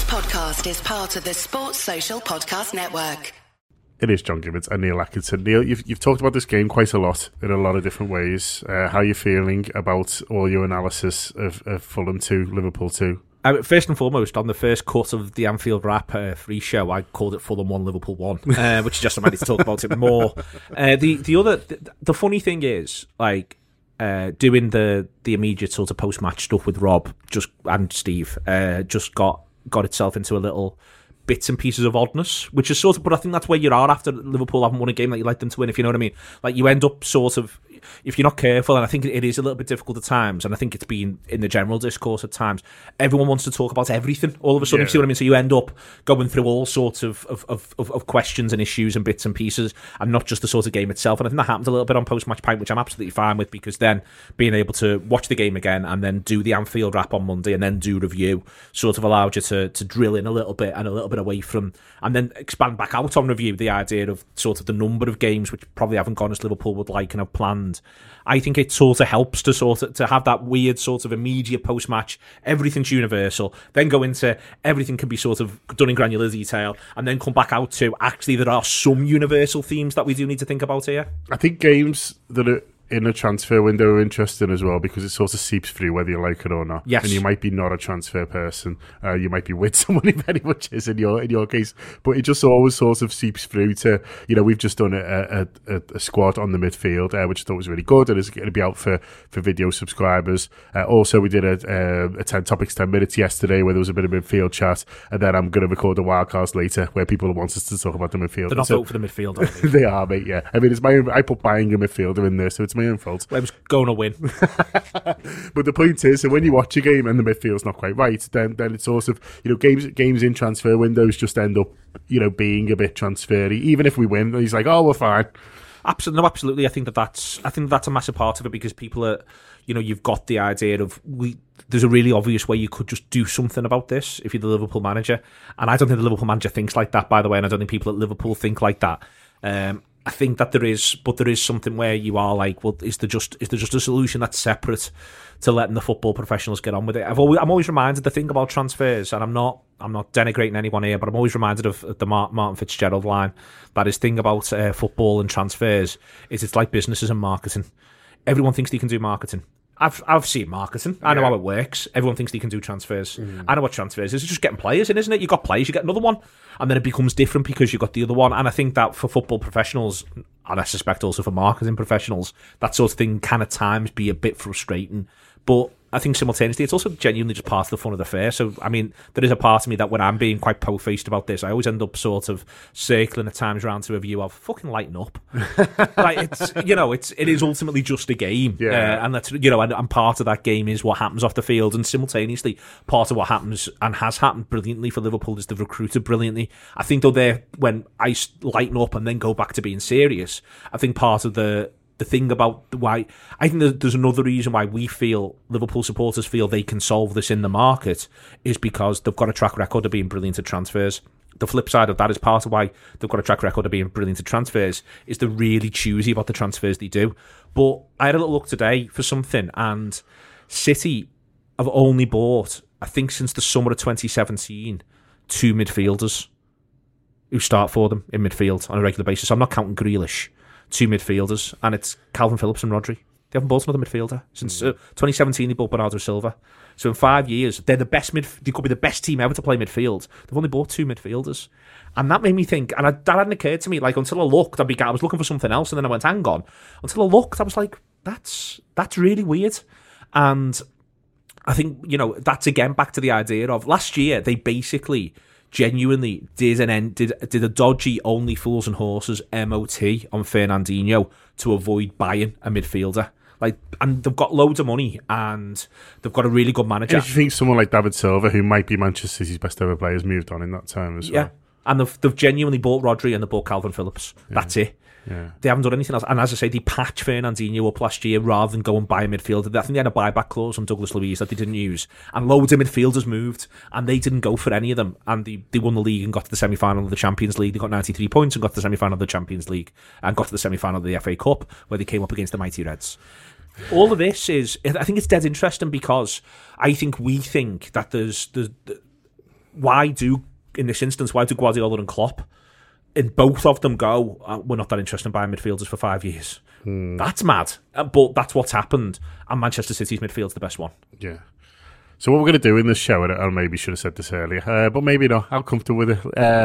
podcast is part of the Sports Social Podcast Network. It is John Gibbons and Neil Atkinson. Neil, you've talked about this game quite a lot in a lot of different ways. How are you feeling about all your analysis of Fulham 2, Liverpool 2? First and foremost, on the first cut of the Anfield Wrap free show, I called it Fulham 1, Liverpool 1, which is just a minute to talk about it more. The funny thing is, like, doing the immediate sort of post-match stuff with Rob and Steve just got itself into a little bits and pieces of oddness, which is sort of, but I think that's where you are after Liverpool haven't won a game that you like them to win, if you know what I mean. Like, you end up sort of, if you're not careful, and I think it is a little bit difficult at times, and I think it's been in the general discourse at times, everyone wants to talk about everything all of a sudden, you see what I mean? So you end up going through all sorts of questions and issues and bits and pieces, and not just the sort of game itself. And I think that happens a little bit on Post-Match Pint, which I'm absolutely fine with, because then being able to watch the game again and then do the Anfield Wrap on Monday and then do review sort of allowed you to drill in a little bit and a little bit away from, and then expand back out on review the idea of sort of the number of games which probably haven't gone as Liverpool would like and have planned. I think it sort of helps to have that weird sort of immediate post-match, everything's universal, then go into everything can be sort of done in granular detail, and then come back out to actually there are some universal themes that we do need to think about here. I think games that are in a transfer window are interesting as well, because it sort of seeps through whether you like it or not. Yes. And you might be not a transfer person. You might be with someone who very much is in your case. But it just always sort of seeps through to, we've just done a squad on the midfield, which I thought was really good, and it's going to be out for video subscribers. Also, we did a 10 topics, 10 minutes yesterday where there was a bit of midfield chat, and then I'm going to record a wildcast later where people want us to talk about the midfield. They're not voting for the midfield, are they? They are, mate, yeah. I mean, I put buying a midfielder in there, so it's my own fault. Well, it was going to win. But the point is, so when you watch a game and the midfield's not quite right, then it's sort of, games in transfer windows just end up, being a bit transfery. Even if we win, he's like, oh, we're fine. Absolutely. I think that's a massive part of it, because people are, you've got the idea of there's a really obvious way you could just do something about this if you're the Liverpool manager. And I don't think the Liverpool manager thinks like that, by the way, and I don't think people at Liverpool think like that. I think that there is something where you are like, well, is there just a solution that's separate to letting the football professionals get on with it? I'm always reminded the thing about transfers, and I'm not denigrating anyone here, but I'm always reminded of the Martin Fitzgerald line, that his thing about football and transfers is it's like businesses and marketing. Everyone thinks they can do marketing. I've seen marketing. I know how it works. Everyone thinks they can do transfers. I know what transfers is. It's just getting players in, isn't it? You got players, you get another one, and then it becomes different because you got the other one. And I think that for football professionals, and I suspect also for marketing professionals, that sort of thing can at times be a bit frustrating. But I think simultaneously it's also genuinely just part of the fun of the fair. So, I mean, there is a part of me that when I'm being quite po-faced about this, I always end up sort of circling at times around to a view of fucking lighten up. Like, it is ultimately just a game. Yeah. And that's, and part of that game is what happens off the field. And simultaneously, part of what happens and has happened brilliantly for Liverpool is they've recruited brilliantly. I think though when I lighten up and then go back to being serious, I think part of the thing about why I think there's another reason why we feel, Liverpool supporters feel, they can solve this in the market is because they've got a track record of being brilliant at transfers. The flip side of that is part of why they've got a track record of being brilliant at transfers is they're really choosy about the transfers they do. But I had a little look today for something, and City have only bought, I think since the summer of 2017, 2 midfielders who start for them in midfield on a regular basis. I'm not counting Grealish. 2 midfielders, and it's Calvin Phillips and Rodri. They haven't bought another midfielder since 2017. They bought Bernardo Silva. So in 5 years, they're the best they could be the best team ever to play midfield. They've only bought 2 midfielders, and that made me think. And that hadn't occurred to me. Like, until I looked, I was looking for something else, and then I went, hang on. Until I looked, I was like, that's really weird. And I think that's again back to the idea of last year. They basically genuinely did a dodgy only fools and horses MOT on Fernandinho to avoid buying a midfielder. And they've got loads of money and they've got a really good manager. And if you think someone like David Silva, who might be Manchester City's best ever player, has moved on in that time as well. Yeah, and they've genuinely bought Rodri and they bought Calvin Phillips. Yeah. That's it. Yeah. They haven't done anything else. And as I say, they patched Fernandinho up last year rather than go and buy a midfielder. I think they had a buyback clause on Douglas Luiz that they didn't use. And loads of midfielders moved, and they didn't go for any of them. And they won the league and got to the semi-final of the Champions League. They got 93 points and got to the semi-final of the Champions League and got to the semi-final of the FA Cup, where they came up against the mighty Reds. All of this is, I think it's dead interesting, because I think we think that why do Guardiola and Klopp in both of them go, we're not that interested in buying midfielders for 5 years? That's mad. But that's what's happened. And Manchester City's midfield's the best one. Yeah. So what we're going to do in this show, and I maybe should have said this earlier, but maybe not, I'm comfortable with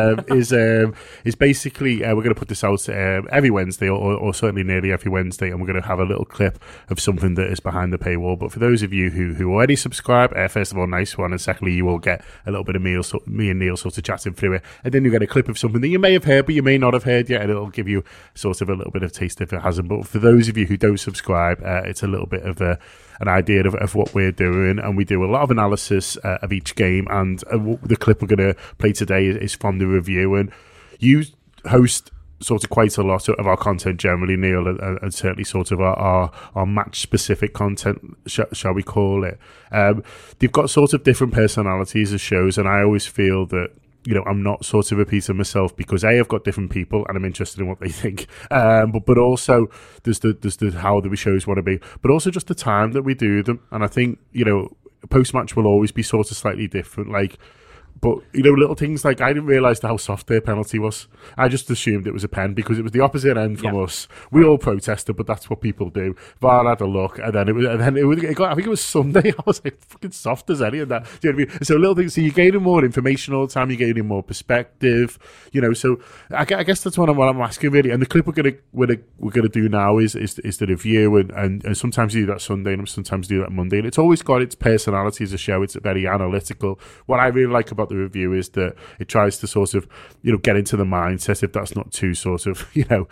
it, is basically we're going to put this out every Wednesday, or certainly nearly every Wednesday, and we're going to have a little clip of something that is behind the paywall. But for those of you who already subscribe, first of all, nice one, and secondly, you will get a little bit of me and Neil sort of chatting through it, and then you get a clip of something that you may have heard, but you may not have heard yet, and it'll give you sort of a little bit of taste if it hasn't. But for those of you who don't subscribe, it's a little bit of an idea of what we're doing, and we do a lot of analysis of each game, and the clip we're going to play today is from the review. And you host sort of quite a lot of our content generally, Neil, and certainly sort of our match specific content, shall we call it. They've got sort of different personalities as shows, and I always feel that, you know, I'm not sort of repeating myself because I've got different people and I'm interested in what they think. But also there's the how the shows want to be, but also just the time that we do them. And I think, you know, post-match will always be sort of slightly different. Like, but, you know, little things like I didn't realise how soft their penalty was. I just assumed it was a pen because it was the opposite end from us. We all protested, but that's what people do. VAR had a look, and then it got, I think it was Sunday. I was like, fucking soft as any of that. Do you know what I mean? So little things. So you're gaining more information all the time. You're gaining more perspective. You know, so I guess that's what I'm asking really. And the clip we're gonna do now is the review, and sometimes you do that Sunday, and sometimes you do that Monday. And it's always got its personality as a show. It's very analytical. What I really like about the review is that it tries to sort of, you know, get into the mindset, if that's not too sort of, kind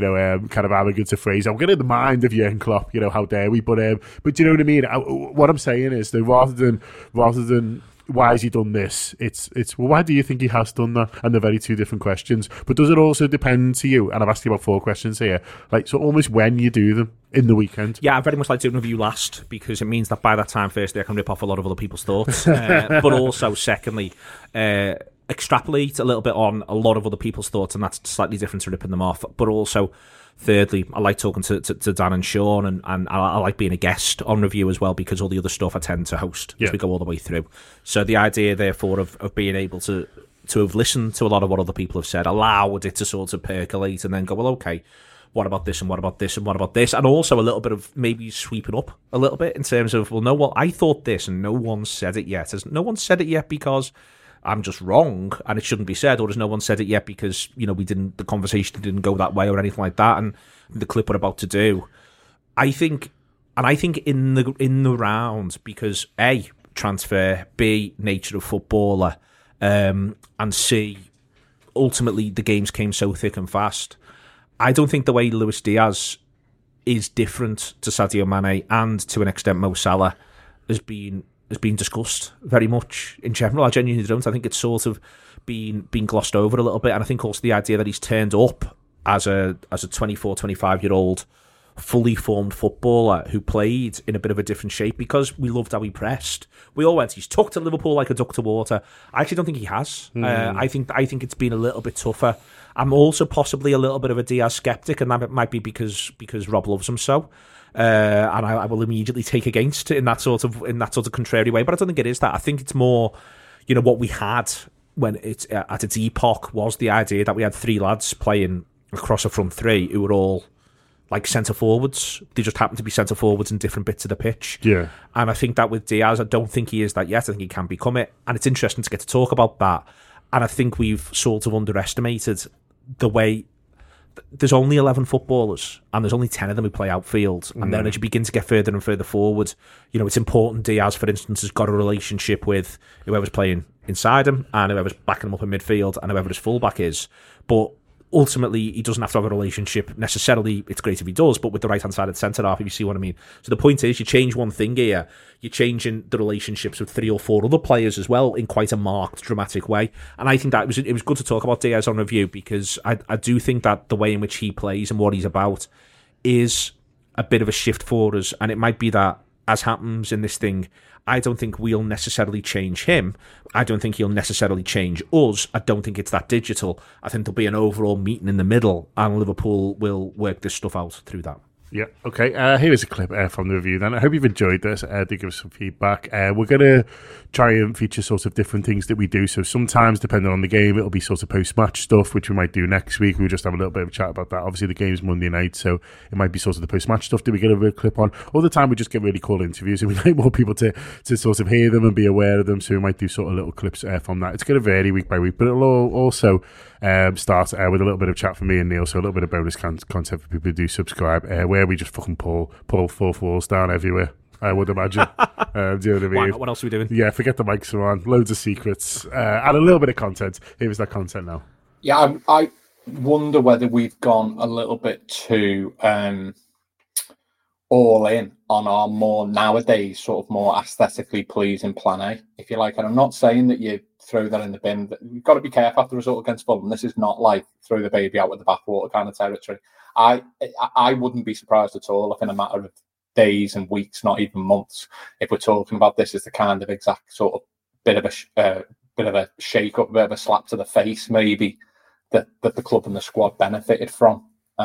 of arrogant a phrase. I'll get in the mind of Jurgen Klopp, you know, how dare we? But do you know what I mean? What I'm saying is that rather than why has he done this, it's well, why do you think he has done that? And they're very two different questions. But does it also depend to you? And I've asked you about 4 questions here, like, so almost when you do them in the weekend. Yeah, I very much like doing a review last because it means that by that time, firstly, I can rip off a lot of other people's thoughts, but also secondly, extrapolate a little bit on a lot of other people's thoughts, and that's slightly different to ripping them off. But also, thirdly, I like talking to Dan and Sean, and I like being a guest on review as well, because all the other stuff I tend to host as we go all the way through. So the idea, therefore, of being able to have listened to a lot of what other people have said, allowed it to sort of percolate and then go, well, okay, what about this, and what about this, and what about this? And also a little bit of maybe sweeping up a little bit in terms of, well, no, well, I thought this and no one said it yet. Has no one said it yet because I'm just wrong and it shouldn't be said, or has no one said it yet because, you know, the conversation didn't go that way or anything like that? And the clip we're about to do, I think in the round, because A, transfer, B, nature of footballer, and C, ultimately the games came so thick and fast. I don't think the way Luis Diaz is different to Sadio Mane and to an extent Mo Salah has been discussed very much in general. I genuinely don't. I think it's sort of been glossed over a little bit, and I think also the idea that he's turned up as a 24, 25-year-old fully formed footballer who played in a bit of a different shape because we loved how he pressed. We all went, he's tucked to Liverpool like a duck to water. I actually don't think he has. I think it's been a little bit tougher. I'm also possibly a little bit of a Diaz skeptic, and that might be because Rob loves him so. And I will immediately take against it in that sort of contrary way. But I don't think it is that. I think it's more, you know, what we had when it's at its epoch was the idea that we had 3 lads playing across a front 3 who were all like centre forwards. They just happen to be centre forwards in different bits of the pitch. Yeah. And I think that with Diaz, I don't think he is that yet. I think he can become it. And it's interesting to get to talk about that. And I think we've sort of underestimated the way there's only 11 footballers and there's only 10 of them who play outfield. And then as you begin to get further and further forward, you know, it's important. Diaz, for instance, has got a relationship with whoever's playing inside him and whoever's backing him up in midfield and whoever his fullback is. But ultimately, he doesn't have to have a relationship necessarily. It's great if he does, but with the right-hand side of the centre-half, if you see what I mean. So the point is, you change one thing here, you're changing the relationships with 3 or 4 other players as well in quite a marked, dramatic way. And I think that it was good to talk about Diaz on review, because I do think that the way in which he plays and what he's about is a bit of a shift for us. And it might be that, as happens in this thing, I don't think we'll necessarily change him. I don't think he'll necessarily change us. I don't think it's that digital. I think there'll be an overall meeting in the middle, and Liverpool will work this stuff out through that. Yeah, okay. Here is a clip from the review then. I hope you've enjoyed this. Do give us some feedback. We're going to try and feature sort of different things that we do. So sometimes, depending on the game, it'll be sort of post-match stuff, which we might do next week. We'll just have a little bit of a chat about that. Obviously, the game's Monday night, so it might be sort of the post-match stuff that we get a real clip on. All the time, we just get really cool interviews, and we like more people to sort of hear them and be aware of them, so we might do sort of little clips from that. It's going to vary week by week, but it'll also start with a little bit of chat from me and Neil, so a little bit of bonus content for people who do subscribe, where we just fucking pull fourth walls down everywhere, I would imagine. Do you know what I mean? Why not? What else are we doing? Yeah, forget the mics are on, loads of secrets, and a little bit of content. Here is that content now. Yeah, I wonder whether we've gone a little bit too all in on our more nowadays sort of more aesthetically pleasing plan A, if you like. And I'm not saying that you throw that in the bin. You've got to be careful after the result against Fulham. This is not like throw the baby out with the bathwater kind of territory. I wouldn't be surprised at all if in a matter of days and weeks, not even months, if we're talking about this as the kind of exact sort of bit of a shake up, a bit of a slap to the face, maybe that the club and the squad benefited from.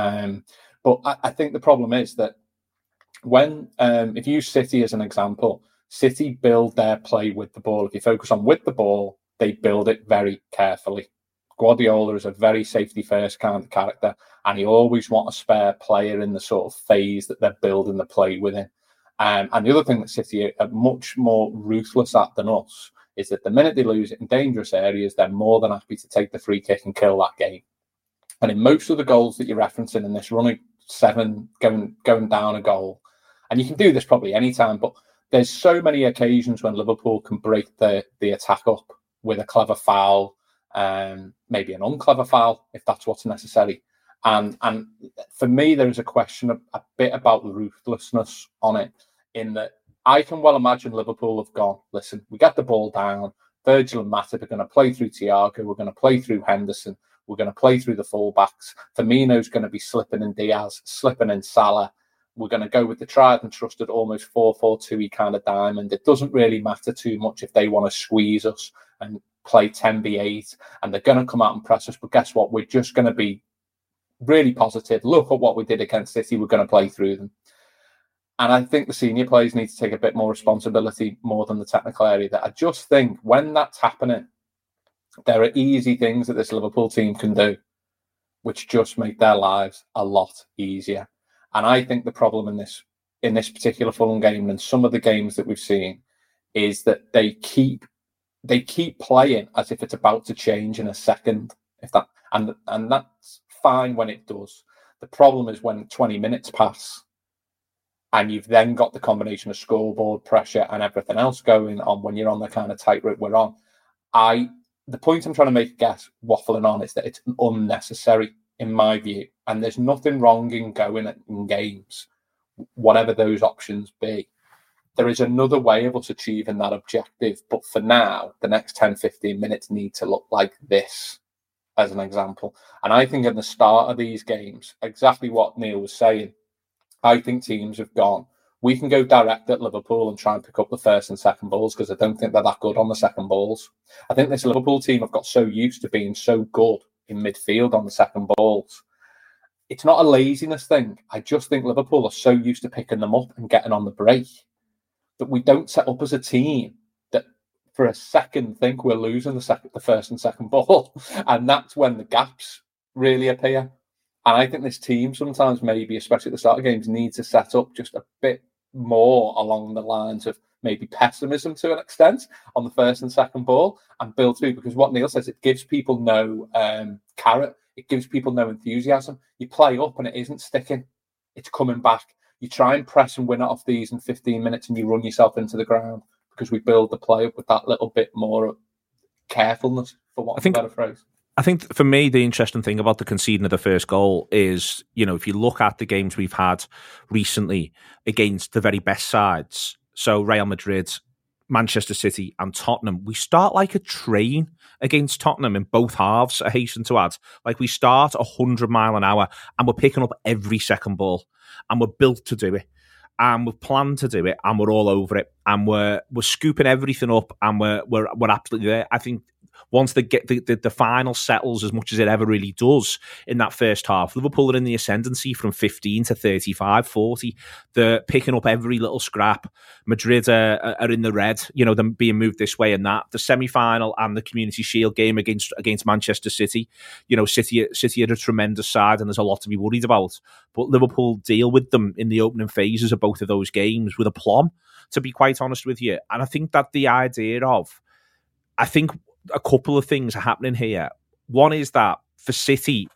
But I think the problem is that when if you use City as an example, City build their play with the ball. If you focus on with the ball, they build it very carefully. Guardiola is a very safety-first kind of character, and he always wants a spare player in the sort of phase that they're building the play within. And the other thing that City are much more ruthless at than us is that the minute they lose it in dangerous areas, they're more than happy to take the free kick and kill that game. And in most of the goals that you're referencing in this running 7, going down a goal, and you can do this probably any time, but there's so many occasions when Liverpool can break the attack up with a clever foul, maybe an unclever foul, if that's what's necessary. And for me, there is a question a bit about the ruthlessness on it, in that I can well imagine Liverpool have gone, listen, we get the ball down, Virgil and Matip are going to play through Thiago, we're going to play through Henderson, we're going to play through the fullbacks, Firmino's going to be slipping in Diaz, slipping in Salah, we're going to go with the tried and trusted almost 4-4-2 kind of diamond. It doesn't really matter too much if they want to squeeze us and play 10v8, and they're going to come out and press us, but guess what, we're just going to be really positive. Look at what we did against City, we're going to play through them. And I think the senior players need to take a bit more responsibility more than the technical area. That I just think when that's happening, there are easy things that this Liverpool team can do which just make their lives a lot easier. And I think the problem in this particular Fulham game and some of the games that we've seen is that they keep playing as if it's about to change in a second. And that's fine when it does. The problem is when 20 minutes pass and you've then got the combination of scoreboard pressure and everything else going on when you're on the kind of tightrope we're on. The point I'm trying to make, waffling on, is that it's unnecessary in my view. And there's nothing wrong in going in games, whatever those options be. There is another way of us achieving that objective. But for now, the next 10, 15 minutes need to look like this, as an example. And I think at the start of these games, exactly what Neil was saying, I think teams have gone, we can go direct at Liverpool and try and pick up the first and second balls, because I don't think they're that good on the second balls. I think this Liverpool team have got so used to being so good in midfield on the second balls. It's not a laziness thing. I just think Liverpool are so used to picking them up and getting on the break that we don't set up as a team that for a second think we're losing the first and second ball. And that's when the gaps really appear. And I think this team sometimes, maybe, especially at the start of games, needs to set up just a bit more along the lines of maybe pessimism to an extent on the first and second ball and build through. Because what Neil says, it gives people no carrot. It gives people no enthusiasm. You play up and it isn't sticking. It's coming back. You try and press and win it off these in 15 minutes and you run yourself into the ground, because we build the play up with that little bit more carefulness, for want of a better phrase. I think for me, the interesting thing about the conceding of the first goal is, if you look at the games we've had recently against the very best sides, so Real Madrid, Manchester City and Tottenham, we start like a train against Tottenham in both halves, I hasten to add. Like, we start 100 mile an hour and we're picking up every second ball, and we're built to do it. And we've planned to do it, and we're all over it, and we're scooping everything up, and we're absolutely there. I think once the final settles as much as it ever really does in that first half, Liverpool are in the ascendancy from 15 to 35, 40. They're picking up every little scrap. Madrid are in the red, them being moved this way and that. The semi-final and the Community Shield game against Manchester City, City are a tremendous side and there's a lot to be worried about. But Liverpool deal with them in the opening phases of both of those games with aplomb, to be quite honest with you. And I think that the idea of, I think a couple of things are happening here. One is that for City,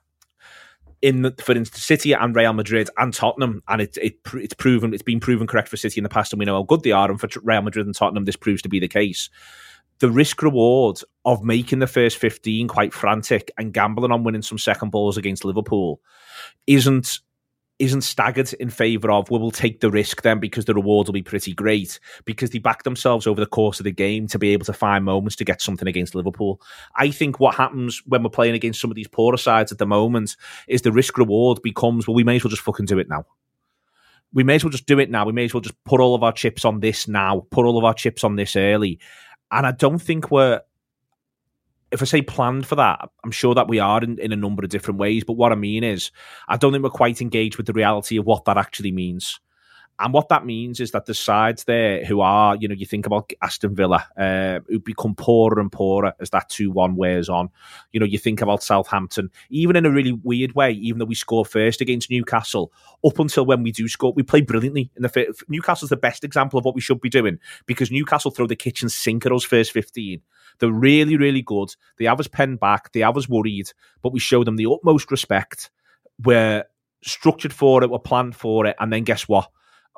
for instance, City and Real Madrid and Tottenham, and it's been proven correct for City in the past, and we know how good they are, and for Real Madrid and Tottenham, this proves to be the case. The risk-reward of making the first 15 quite frantic and gambling on winning some second balls against Liverpool isn't staggered in favour of, we'll take the risk then because the reward will be pretty great, because they back themselves over the course of the game to be able to find moments to get something against Liverpool. I think what happens when we're playing against some of these poorer sides at the moment is the risk-reward becomes, well, we may as well just fucking do it now. We may as well just do it now. We may as well just put all of our chips on this now, put all of our chips on this early. And I don't think if I say planned for that, I'm sure that we are in a number of different ways. But what I mean is, I don't think we're quite engaged with the reality of what that actually means. And what that means is that the sides there who are, you think about Aston Villa, who become poorer and poorer as that 2-1 wears on. You think about Southampton, even in a really weird way, even though we score first against Newcastle, up until when we do score, we play brilliantly. Newcastle's the best example of what we should be doing, because Newcastle throw the kitchen sink at us first 15. They're really, really good. They have us penned back. They have us worried, but we show them the utmost respect. We're structured for it. We're planned for it. And then guess what?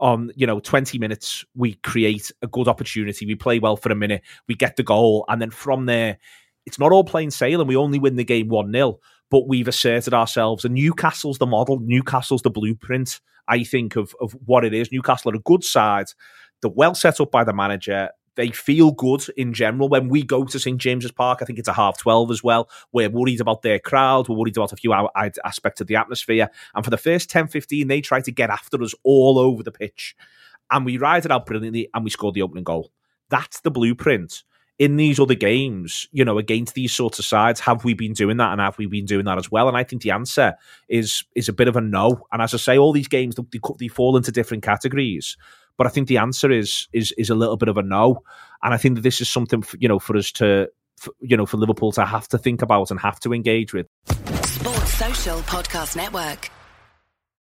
20 minutes, we create a good opportunity. We play well for a minute. We get the goal. And then from there, it's not all plain sailing. We only win the game 1-0, but we've asserted ourselves. And Newcastle's the model. Newcastle's the blueprint, I think, of what it is. Newcastle are a good side. They're well set up by the manager. They feel good in general. When we go to St. James's Park, I think it's a 12:30 as well. We're worried about their crowd. We're worried about a few aspects of the atmosphere. And for the first 10-15, they try to get after us all over the pitch. And we ride it out brilliantly and we score the opening goal. That's the blueprint. In these other games, against these sorts of sides, have we been doing that? And have we been doing that as well? And I think the answer is a bit of a no. And as I say, all these games, they fall into different categories. But I think the answer is a little bit of a no. And I think that this is something, for us to, for Liverpool to have to think about and have to engage with. Sports Social Podcast Network.